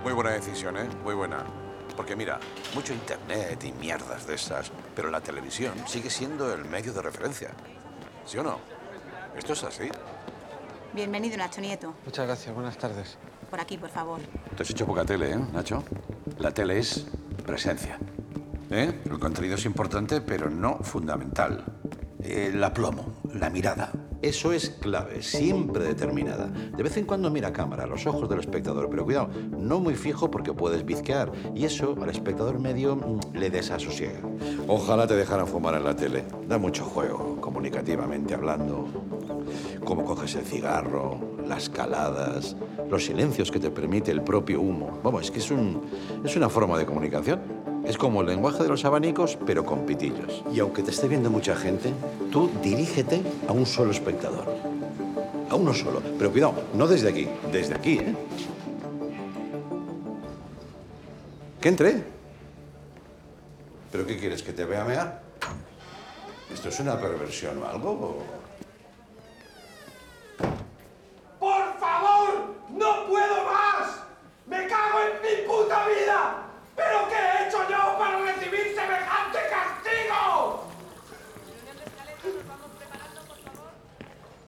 Muy buena decisión, ¿eh? Muy buena. Porque mira, mucho internet y mierdas de esas, pero la televisión sigue siendo el medio de referencia. ¿Sí o no? Esto es así. Bienvenido, Nacho Nieto. Muchas gracias, buenas tardes. Por aquí, por favor. Te has hecho poca tele, ¿eh, Nacho? La tele es presencia. ¿Eh? El contenido es importante, pero no fundamental. El aplomo, la mirada. Eso es clave, siempre determinada. De vez en cuando mira a cámara, a los ojos del espectador, pero cuidado, no muy fijo porque puedes bizquear. Y eso al espectador medio le desasosiega. Ojalá te dejaran fumar en la tele. Da mucho juego, comunicativamente hablando. Cómo coges el cigarro, las caladas, los silencios que te permite el propio humo. Vamos, es que es una forma de comunicación. Es como el lenguaje de los abanicos, pero con pitillos. Y aunque te esté viendo mucha gente, tú dirígete a un solo espectador. A uno solo. Pero cuidado, no desde aquí, ¿eh? ¿Que entre? ¿Pero qué quieres, que te vea mear? ¿Esto es una perversión o algo?